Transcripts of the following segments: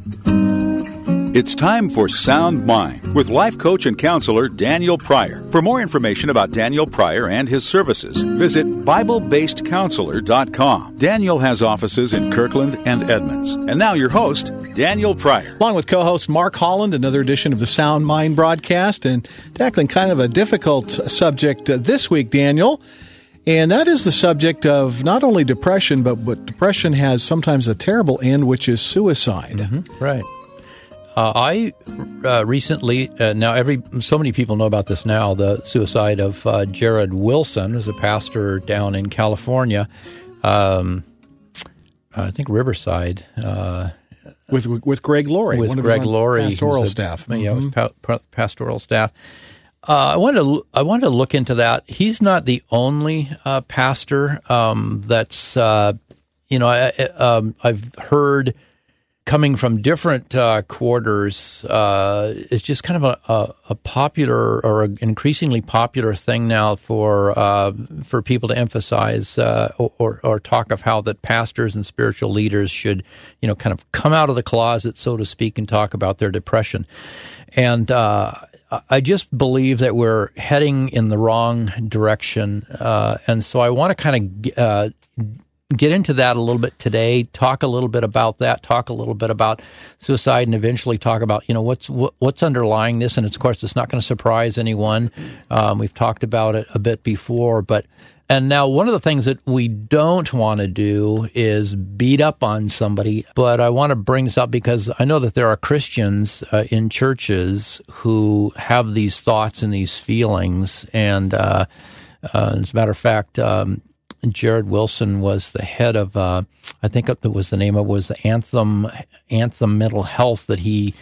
It's time for Sound Mind with life coach and counselor Daniel Pryor. For more information about Daniel Pryor and his services, visit BibleBasedCounselor.com. Daniel has offices in Kirkland and Edmonds. And now your host, Daniel Pryor. Along with co-host Mark Holland, another edition of the Sound Mind broadcast, and tackling kind of a difficult subject this week, Daniel. And that is the subject of not only depression, but depression has sometimes a terrible end, which is suicide. Mm-hmm. Right. I recently, so many people know about this now, the suicide of Jared Wilson, who's a pastor down in California, I think Riverside. With Greg Laurie, with one of Greg his Laurie, pastoral staff. Pastoral staff. I wanted to look into that. He's not the only pastor that's, I've heard coming from different quarters. It's just kind of a popular or an increasingly popular thing now for people to emphasize or talk of how that pastors and spiritual leaders should, kind of come out of the closet, so to speak, and talk about their depression. And I just believe that we're heading in the wrong direction. And so I want to kind of get into that a little bit today, talk a little bit about that, talk a little bit about suicide, and eventually talk about, what's underlying this. And of course, it's not going to surprise anyone. We've talked about it a bit before, and now one of the things that we don't want to do is beat up on somebody, but I want to bring this up because I know that there are Christians in churches who have these thoughts and these feelings. And as a matter of fact, Jared Wilson was the head of, I think it was the name of it was the Anthem Mental Health that he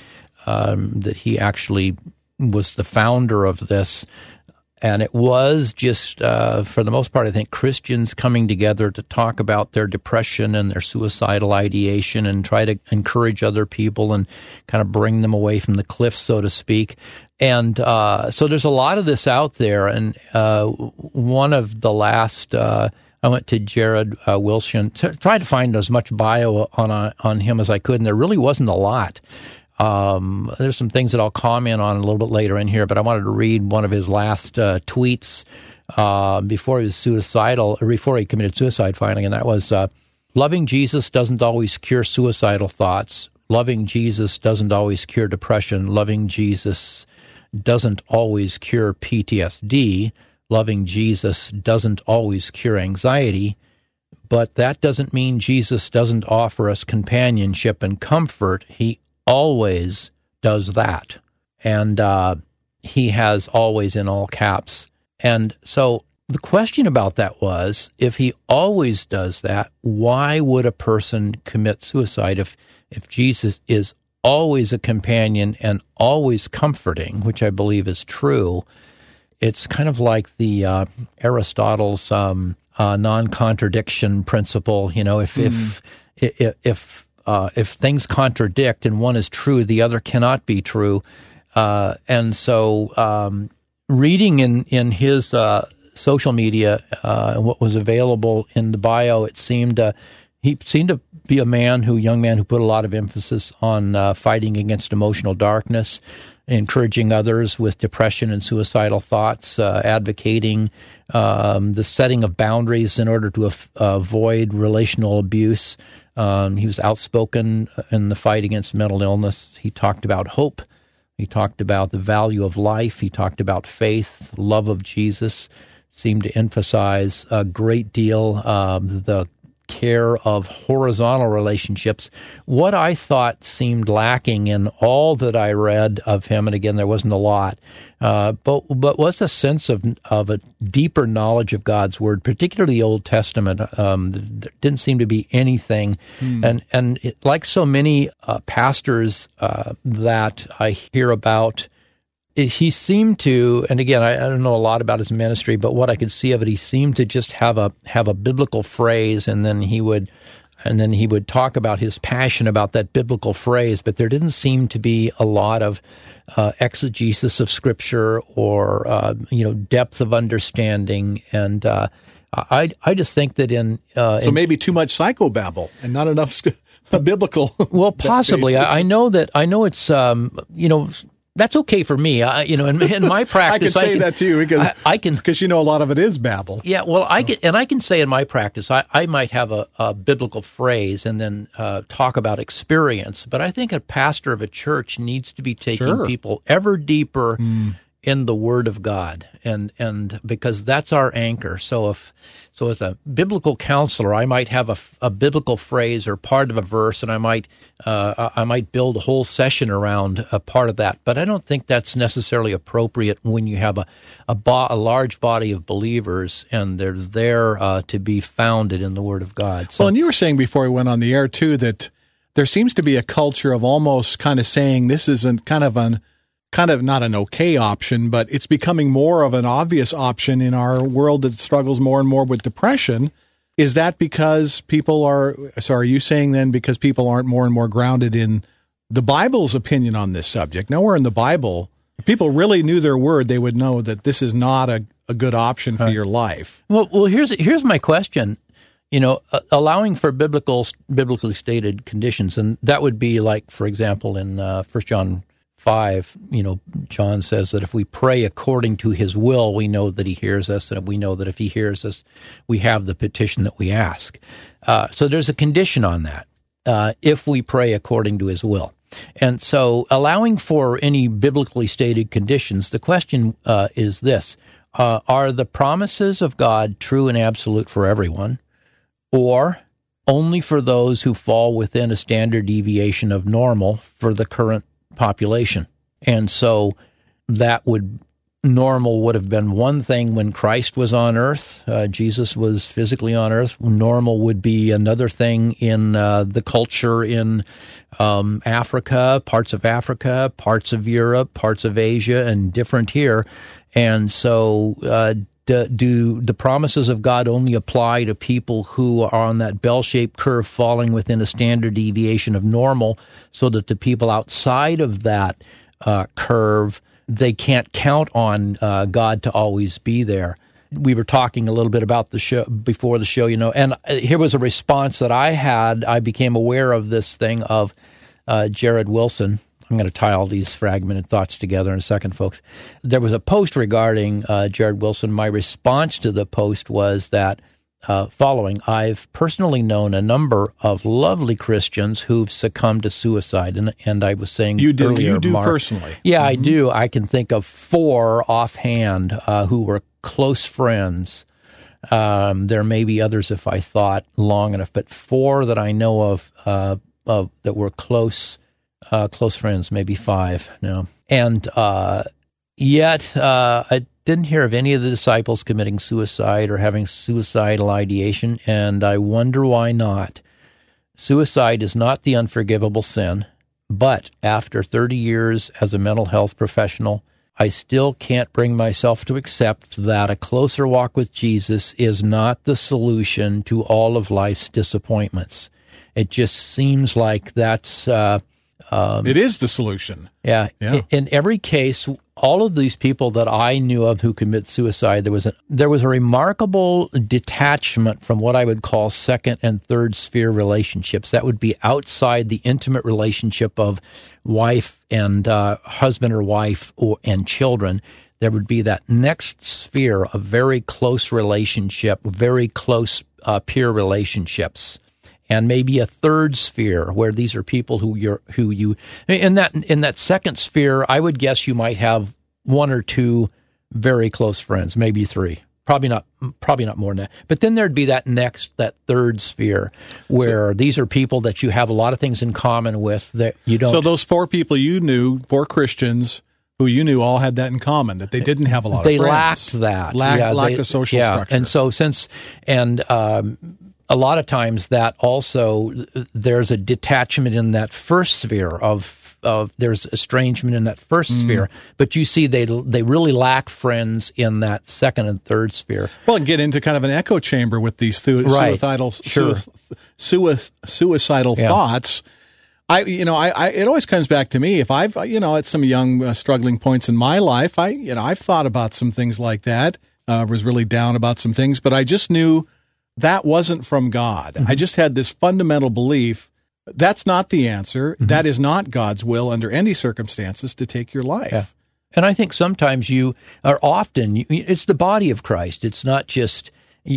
actually was the founder of this. And it was just, for the most part, I think Christians coming together to talk about their depression and their suicidal ideation and try to encourage other people and kind of bring them away from the cliff, so to speak. And so there's a lot of this out there. And one of the last, I went to Jared Wilson, tried to find as much bio on him as I could, and there really wasn't a lot. There's some things that I'll comment on a little bit later in here, but I wanted to read one of his last tweets before he was suicidal, or before he committed suicide finally, and that was, loving Jesus doesn't always cure suicidal thoughts. Loving Jesus doesn't always cure depression. Loving Jesus doesn't always cure PTSD. Loving Jesus doesn't always cure anxiety, but that doesn't mean Jesus doesn't offer us companionship and comfort. He always does that. And he has always in all caps. And so the question about that was, if he always does that, why would a person commit suicide? If Jesus is always a companion and always comforting, which I believe is true, it's kind of like the Aristotle's non-contradiction principle. If things contradict and one is true, the other cannot be true. And so, reading in his social media and what was available in the bio, he seemed to be a young man who put a lot of emphasis on fighting against emotional darkness, encouraging others with depression and suicidal thoughts, advocating the setting of boundaries in order to avoid relational abuse. He was outspoken in the fight against mental illness. He talked about hope. He talked about the value of life. He talked about faith, love of Jesus. Seemed to emphasize a great deal the care of horizontal relationships. What I thought seemed lacking in all that I read of him, and again, there wasn't a lot, but was a sense of a deeper knowledge of God's Word, particularly the Old Testament. There didn't seem to be anything. And like so many pastors that I hear about, he seemed to, and again, I don't know a lot about his ministry, but what I could see of it, he seemed to just have a biblical phrase, and then he would talk about his passion about that biblical phrase, but there didn't seem to be a lot of exegesis of Scripture or depth of understanding, and I just think that so maybe too much psychobabble and not enough biblical. Well, possibly. I know it's that's okay for me. In my practice, I can say that to you because a lot of it is babble. Yeah, well, I can say in my practice, I might have a biblical phrase and then talk about experience, but I think a pastor of a church needs to be taking people ever deeper in the Word of God, and because that's our anchor. So as a biblical counselor, I might have a biblical phrase or part of a verse, and I might build a whole session around a part of that. But I don't think that's necessarily appropriate when you have a large body of believers and they're there to be founded in the Word of God. So, well, and you were saying before we went on the air too that there seems to be a culture of almost kind of saying this isn't kind of not an okay option, but it's becoming more of an obvious option in our world that struggles more and more with depression. Is that because are you saying then because people aren't more and more grounded in the Bible's opinion on this subject? Nowhere in the Bible, if people really knew their word, they would know that this is not a good option for your life. Well, here's my question. Allowing for biblically stated conditions, and that would be like, for example, in 1 John 5, John says that if we pray according to his will, we know that he hears us, and we know that if he hears us, we have the petition that we ask. So there's a condition on that, if we pray according to his will. And so allowing for any biblically stated conditions, the question is this: are the promises of God true and absolute for everyone, or only for those who fall within a standard deviation of normal for the current population? And so normal would have been one thing when Christ was on earth. Jesus was physically on earth. Normal would be another thing in the culture in Africa, parts of Europe, parts of Asia, and different here. And so do the promises of God only apply to people who are on that bell-shaped curve falling within a standard deviation of normal, so that the people outside of that curve, they can't count on God to always be there? We were talking a little bit about the show before the show, and here was a response that I had. I became aware of this thing of Jared Wilson. I'm going to tie all these fragmented thoughts together in a second, folks. There was a post regarding Jared Wilson. My response to the post was that following: I've personally known a number of lovely Christians who've succumbed to suicide, and I was saying earlier, you do Mark, personally? Yeah, I do. I can think of 4 offhand who were close friends. There may be others if I thought long enough, but 4 that I know of that were close friends, maybe 5 now. And yet I didn't hear of any of the disciples committing suicide or having suicidal ideation, and I wonder why not. Suicide is not the unforgivable sin, but after 30 years as a mental health professional, I still can't bring myself to accept that a closer walk with Jesus is not the solution to all of life's disappointments. It just seems like that's... it is the solution. Yeah. In every case, all of these people that I knew of who commit suicide, there was a remarkable detachment from what I would call second and third sphere relationships. That would be outside the intimate relationship of wife and husband or wife and children. There would be that next sphere of very close relationship, very close peer relationships. And maybe a third sphere where these are people who you in that second sphere, I would guess you might have 1 or 2 very close friends, maybe 3, probably not more than that. But then there'd be that third sphere where these are people that you have a lot of things in common with that you don't. So those 4 people you knew, 4 Christians who you knew, all had that in common, that they didn't have a lot of friends. They lacked that. Lacked a social structure. And so a lot of times that also, there's a detachment in that first sphere of there's estrangement in that first sphere, but you see they really lack friends in that second and third sphere. Well, and get into kind of an echo chamber with these suicidal thoughts. It always comes back to me. If I've at some young struggling points in my life, I've thought about some things like that. Was really down about some things, but I just knew that wasn't from God. I just had this fundamental belief That's not the answer. Mm-hmm. That is not God's will under any circumstances to take your life. Yeah. And I think sometimes it's the body of Christ. It's not just,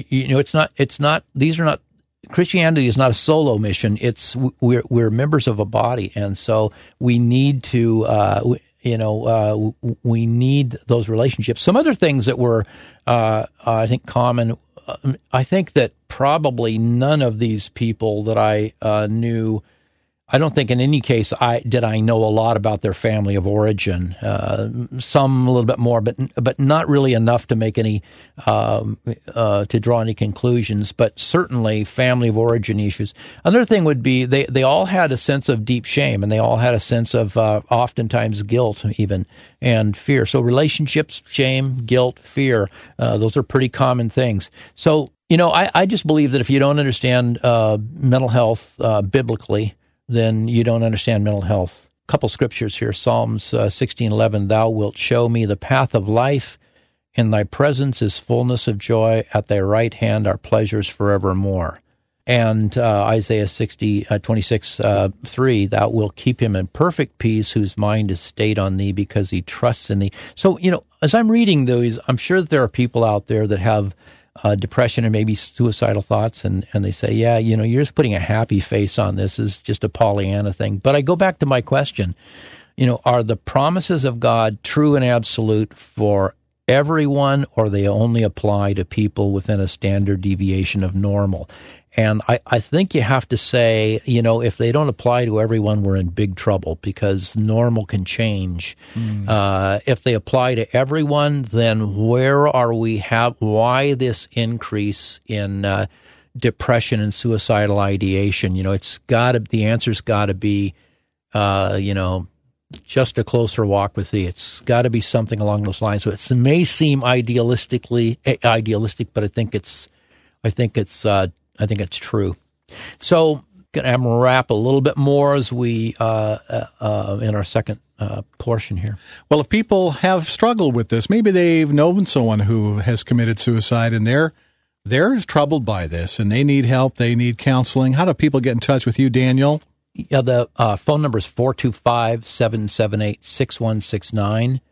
Christianity is not a solo mission. We're members of a body. And so we need to, we need those relationships. Some other things that were, I think, common, I think that probably none of these people that I knew, I don't think in any case I know a lot about their family of origin. Some a little bit more, but not really enough to make any to draw any conclusions. But certainly family of origin issues. Another thing would be they all had a sense of deep shame, and they all had a sense of oftentimes guilt even and fear. So relationships, shame, guilt, fear. Those are pretty common things. So I just believe that if you don't understand mental health biblically, then you don't understand mental health. A couple scriptures here, Psalms 16:11, Thou wilt show me the path of life. In thy presence is fullness of joy. At thy right hand are pleasures forevermore. And Isaiah 26:3, Thou wilt keep him in perfect peace whose mind is stayed on thee because he trusts in thee. So, as I'm reading those, I'm sure that there are people out there that have depression and maybe suicidal thoughts, and they say, yeah, you're just putting a happy face on this. Is just a Pollyanna thing. But I go back to my question, are the promises of God true and absolute for everyone, or they only apply to people within a standard deviation of normal? And I think you have to say, if they don't apply to everyone, we're in big trouble because normal can change. If they apply to everyone, then where are we? Why this increase in depression and suicidal ideation? The answer's got to be, just a closer walk with thee. It's got to be something along those lines. So it may seem idealistic, but I think it's true. So, I'm going to wrap a little bit more as we in our second portion here. Well, if people have struggled with this, maybe they've known someone who has committed suicide, and they're troubled by this, and they need help. They need counseling. How do people get in touch with you, Daniel? Yeah, the phone number is 425-778-6169.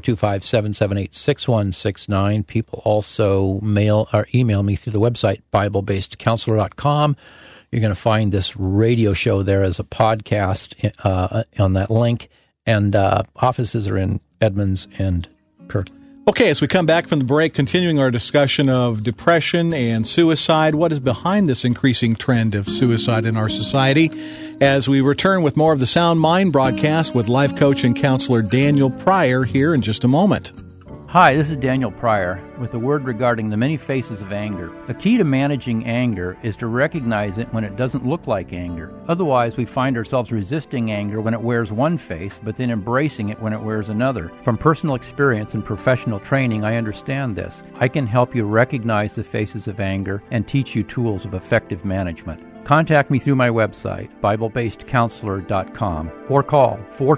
425-778-6169. People also mail or email me through the website, BibleBasedCounselor.com. You're going to find this radio show there as a podcast on that link. And offices are in Edmonds and Kirtland. Okay, as we come back from the break, continuing our discussion of depression and suicide, what is behind this increasing trend of suicide in our society? As we return with more of the Sound Mind broadcast with life coach and counselor Daniel Pryor here in just a moment. Hi, this is Daniel Pryor with a word regarding the many faces of anger. The key to managing anger is to recognize it when it doesn't look like anger. Otherwise, we find ourselves resisting anger when it wears one face, but then embracing it when it wears another. From personal experience and professional training, I understand this. I can help you recognize the faces of anger and teach you tools of effective management. Contact me through my website, BibleBasedCounselor.com, or call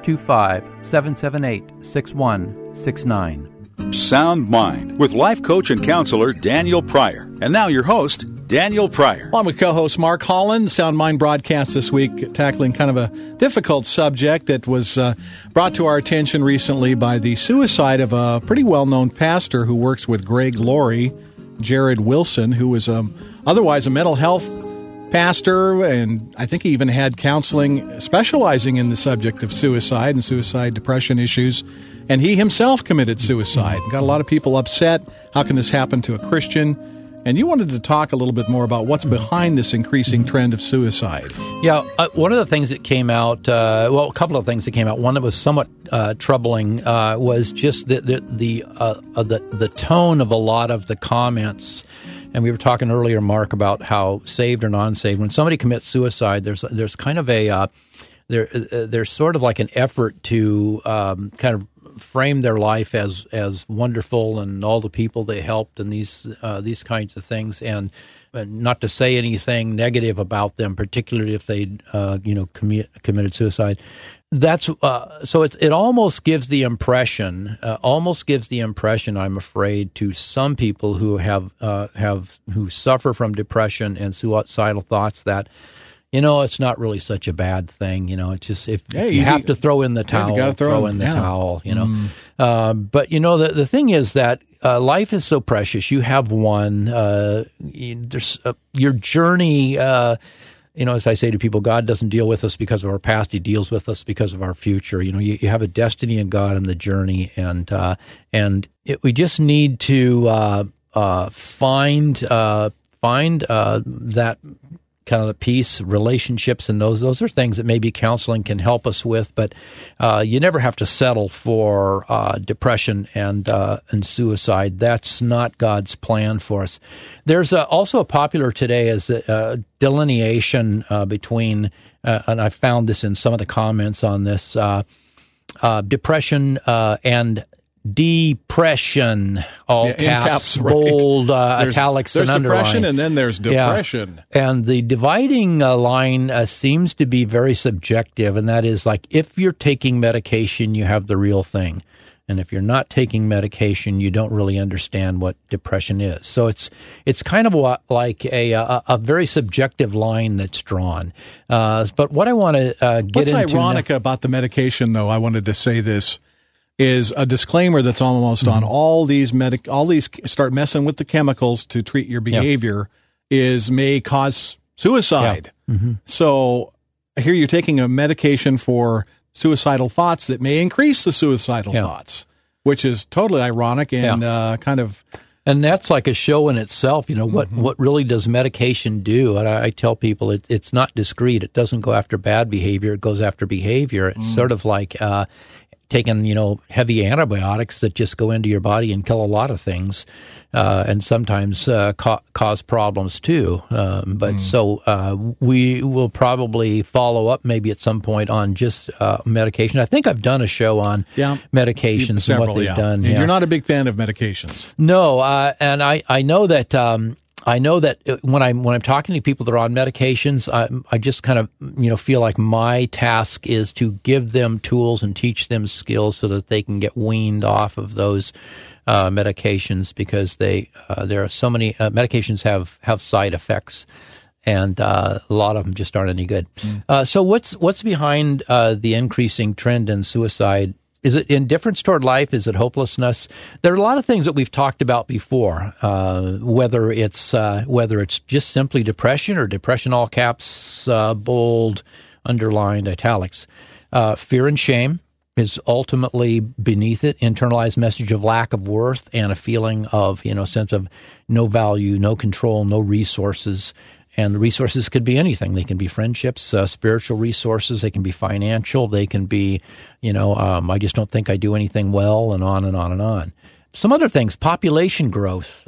425-778-6169. Sound Mind with life coach and counselor Daniel Pryor. And now your host, Daniel Pryor. I'm with co-host Mark Holland. Sound Mind broadcast this week tackling kind of a difficult subject that was brought to our attention recently by the suicide of a pretty well-known pastor who works with Greg Laurie, Jared Wilson, who was otherwise a mental health pastor, and I think he even had counseling specializing in the subject of suicide and suicide depression issues. And he himself committed suicide. Got a lot of people upset. How can this happen to a Christian? And you wanted to talk a little bit more about what's behind this increasing trend of suicide. Yeah, one of the things that came out, a couple of things that came out. One that was somewhat troubling was just the tone of a lot of the comments. And we were talking earlier, Mark, about how saved or non-saved. When somebody commits suicide, there's kind of there's sort of like an effort to kind of frame their life as wonderful and all the people they helped and these kinds of things, and not to say anything negative about them, particularly if they committed suicide. That's so it almost gives the impression, I'm afraid, to some people who who suffer from depression and suicidal thoughts that it's not really such a bad thing. It's just if you have to throw in the towel, throw in the towel. But the thing is that life is so precious. You have one. There's your journey. As I say to people, God doesn't deal with us because of our past; He deals with us because of our future. You have a destiny in God and the journey, we just need to find that kind of the peace, relationships, and those are things that maybe counseling can help us with. But you never have to settle for depression and suicide. That's not God's plan for us. There's also a popular today is a delineation between, and I found this in some of the comments on this, depression and depression, all caps, bold, italics, and underline. There's depression, and then there's depression. Yeah. And the dividing line seems to be very subjective, and that is like if you're taking medication, you have the real thing. And if you're not taking medication, you don't really understand what depression is. So it's kind of like a very subjective line that's drawn. But what I want to get into... What's ironic about the medication, though, I wanted to say this, is a disclaimer that's almost on all these start messing with the chemicals to treat your behavior may cause suicide. Yeah. Mm-hmm. So here you're taking a medication for suicidal thoughts that may increase the suicidal thoughts, which is totally ironic and kind of... And that's like a show in itself. What really does medication do? And I tell people it's not discrete. It doesn't go after bad behavior. It goes after behavior. It's sort of like... taking, heavy antibiotics that just go into your body and kill a lot of things, and sometimes cause problems too. So we will probably follow up maybe at some point on just medication. I think I've done a show on medications and what they've done. And you're not a big fan of medications. No, and I know that... I know that when I'm talking to people that are on medications, I just kind of feel like my task is to give them tools and teach them skills so that they can get weaned off of those medications, because there are so many medications have side effects, and a lot of them just aren't any good. So what's behind the increasing trend in suicide? Is it indifference toward life? Is it hopelessness? There are a lot of things that we've talked about before, whether it's just simply depression or depression, all caps, bold, underlined, italics. Fear and shame is ultimately beneath it, internalized message of lack of worth and a feeling of, sense of no value, no control, no resources. And the resources could be anything. They can be friendships, spiritual resources. They can be financial. They can be, I just don't think I do anything well, and on and on and on. Some other things, population growth.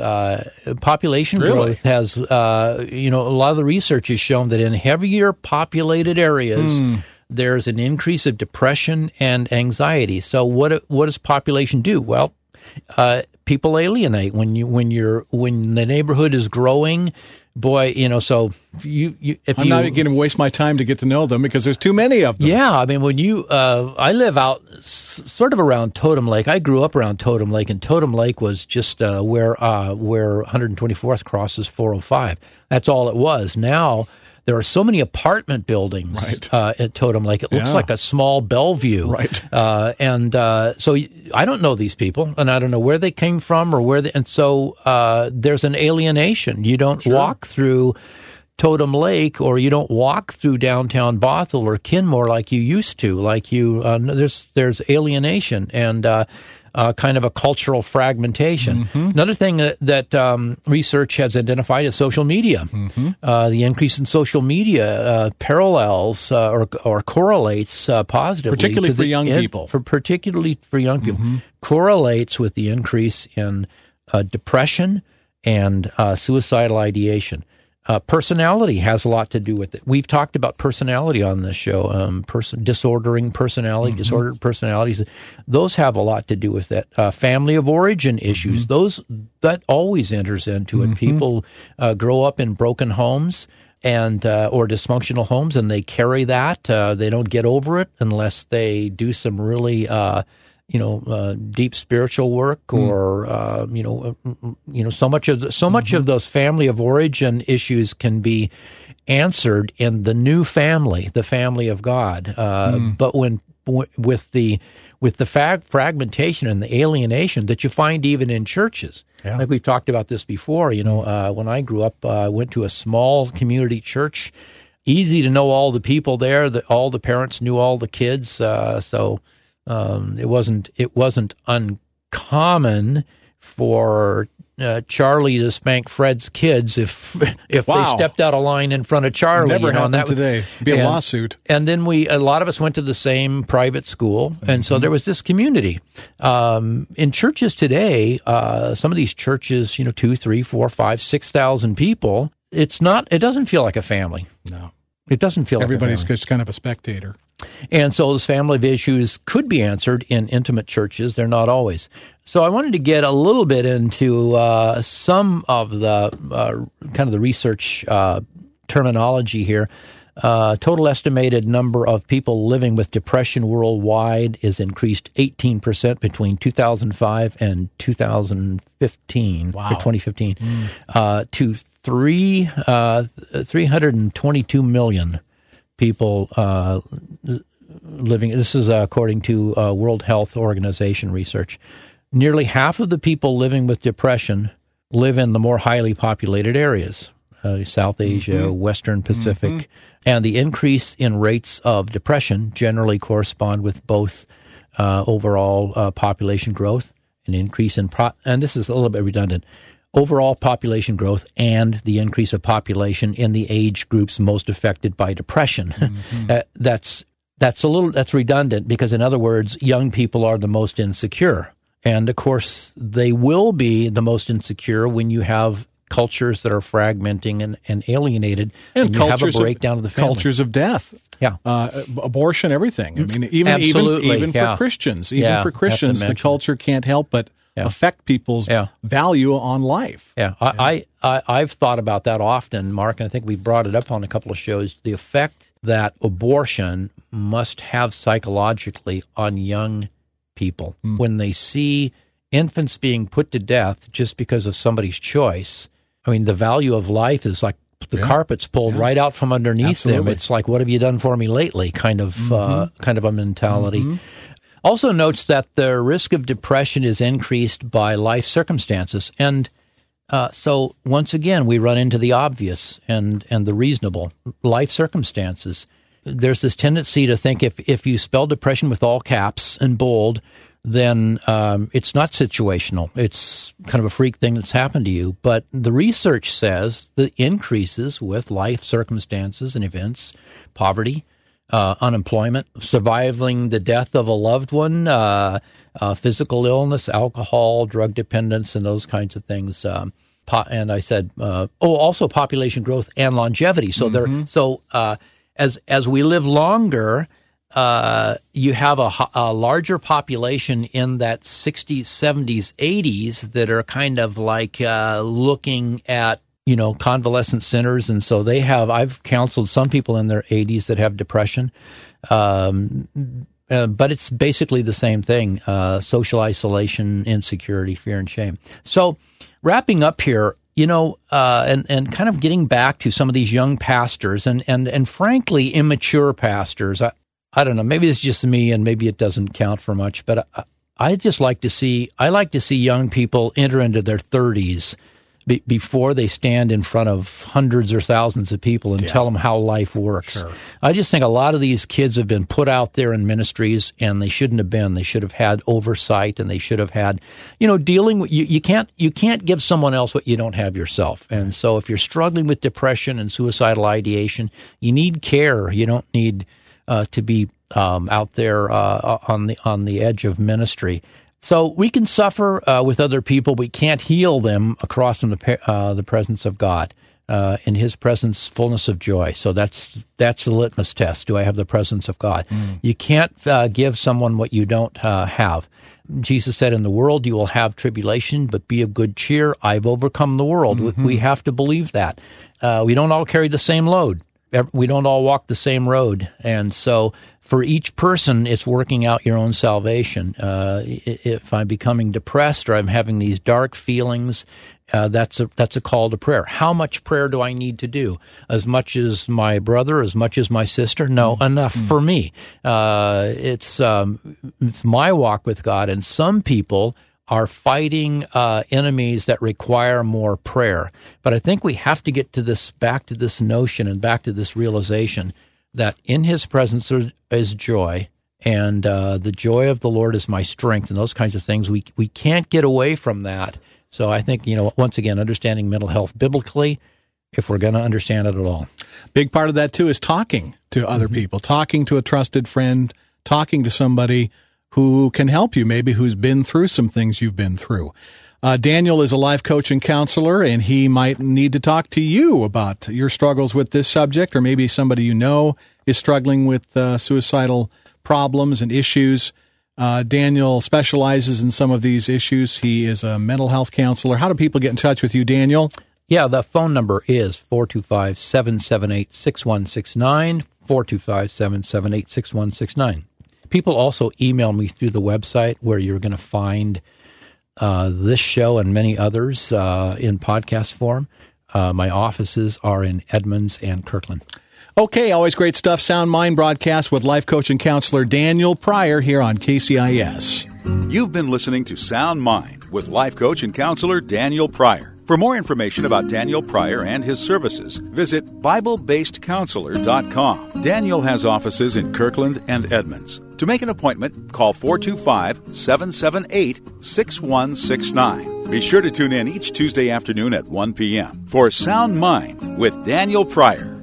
Growth has, a lot of the research has shown that in heavier populated areas, there's an increase of depression and anxiety. So what does population do? Well, people alienate when the neighborhood is growing. Boy, so I'm not going to waste my time to get to know them because there's too many of them. Yeah, I mean, when I live out sort of around Totem Lake. I grew up around Totem Lake, and Totem Lake was just where 124th crosses 405. That's all it was. Now there are so many apartment buildings at Totem Lake. It looks like a small Bellevue. Right. So I don't know these people, and I don't know where they came from or and so there's an alienation. You don't walk through Totem Lake, or you don't walk through downtown Bothell or Kenmore like you used to. There's alienation and kind of a cultural fragmentation. Mm-hmm. Another thing that research has identified is social media. Mm-hmm. The increase in social media parallels or correlates positively, particularly for young people. Particularly for young people, correlates with the increase in depression and suicidal ideation. Personality has a lot to do with it. We've talked about personality on this show, disordered personalities. Those have a lot to do with it. Family of origin issues, that always enters into it. People grow up in broken homes and or dysfunctional homes, and they carry that. They don't get over it unless they do some really deep spiritual work, or so much of those family of origin issues can be answered in the new family, the family of God. But with the fragmentation and the alienation that you find even in churches, like we've talked about this before. When I grew up, I went to a small community church. Easy to know all the people there. All the parents knew all the kids, so it wasn't uncommon for Charlie to spank Fred's kids if they stepped out of line in front of Charlie. Never happened today. Be a lawsuit. And then a lot of us went to the same private school, and so there was this community. In churches today, some of these churches, 2, 3, 4, 5, 6,000 people. It doesn't feel like a family. No. It doesn't feel everybody's like a family. just kind of a spectator. And so those family issues could be answered in intimate churches. They're not always. So I wanted to get a little bit into some of the kind of the research terminology here. Total estimated number of people living with depression worldwide is increased 18% between 2005 and 2015. Wow. 2015 to 322 million people living. This is according to World Health Organization research. Nearly half of the people living with depression live in the more highly populated areas, South Asia, Western Pacific, and the increase in rates of depression generally correspond with both overall population growth, an increase in, and this is a little bit redundant, overall population growth and the increase of population in the age groups most affected by depression. That's redundant because, in other words, young people are the most insecure. And, of course, they will be the most insecure when you have cultures that are fragmenting and alienated, and you have a breakdown of the family. Cultures of death. Yeah. Abortion, everything. I mean, even for Christians. Even for Christians, the culture can't help but affect people's value on life. Yeah. I've thought about that often, Mark, and I think we brought it up on a couple of shows, the effect that abortion must have psychologically on young people when they see infants being put to death just because of somebody's choice. I mean, the value of life is like the carpet's pulled right out from underneath them. It's like, what have you done for me lately? Kind of a mentality. Also notes that the risk of depression is increased by life circumstances. And so once again, we run into the obvious and the reasonable. Life circumstances. There's this tendency to think if you spell depression with all caps and bold, then it's not situational. It's kind of a freak thing that's happened to you. But the research says that increases with life circumstances and events, poverty, unemployment, surviving the death of a loved one, physical illness, alcohol, drug dependence, and those kinds of things. And I said, also population growth and longevity. So as we live longer, you have a larger population in that 60s, 70s, 80s that are kind of like looking at, convalescent centers. And so I've counseled some people in their 80s that have depression. But it's basically the same thing, social isolation, insecurity, fear, and shame. So wrapping up here, and kind of getting back to some of these young pastors and frankly, immature pastors. I don't know, maybe it's just me and maybe it doesn't count for much, but I like to see young people enter into their 30s before they stand in front of hundreds or thousands of people and tell them how life works. Sure. I just think a lot of these kids have been put out there in ministries, and they shouldn't have been. They should have had oversight, and they should have had, dealing with you can't give someone else what you don't have yourself. And so if you're struggling with depression and suicidal ideation, you need care. You don't need to be out there on the edge of ministry. So we can suffer with other people. We can't heal them across from the presence of God. In His presence, fullness of joy. So that's the litmus test. Do I have the presence of God? You can't give someone what you don't have. Jesus said, in the world you will have tribulation, but be of good cheer. I've overcome the world. We have to believe that. We don't all carry the same load. we don't all walk the same road. And so for each person, it's working out your own salvation. If I'm becoming depressed or I'm having these dark feelings, that's a call to prayer. How much prayer do I need to do? As much as my brother, as much as my sister? No, enough for me. It's my walk with God, and some people are fighting enemies that require more prayer. But I think we have to get back to this notion and back to this realization that in His presence is joy, and the joy of the Lord is my strength, and those kinds of things. We can't get away from that. So I think, once again, understanding mental health biblically, if we're going to understand it at all. Big part of that, too, is talking to other people, talking to a trusted friend, talking to somebody who can help you, maybe who's been through some things you've been through. Daniel is a life coach and counselor, and he might need to talk to you about your struggles with this subject, or maybe somebody you know is struggling with suicidal problems and issues. Daniel specializes in some of these issues. He is a mental health counselor. How do people get in touch with you, Daniel? Yeah, the phone number is 425-778-6169, 425-778-6169. People also email me through the website where you're going to find this show and many others in podcast form. My offices are in Edmonds and Kirkland. Okay, always great stuff. Sound Mind broadcast with life coach and counselor Daniel Pryor here on KCIS. You've been listening to Sound Mind with life coach and counselor Daniel Pryor. For more information about Daniel Pryor and his services, visit BibleBasedCounselor.com. Daniel has offices in Kirkland and Edmonds. To make an appointment, call 425-778-6169. Be sure to tune in each Tuesday afternoon at 1 p.m. for Sound Mind with Daniel Pryor.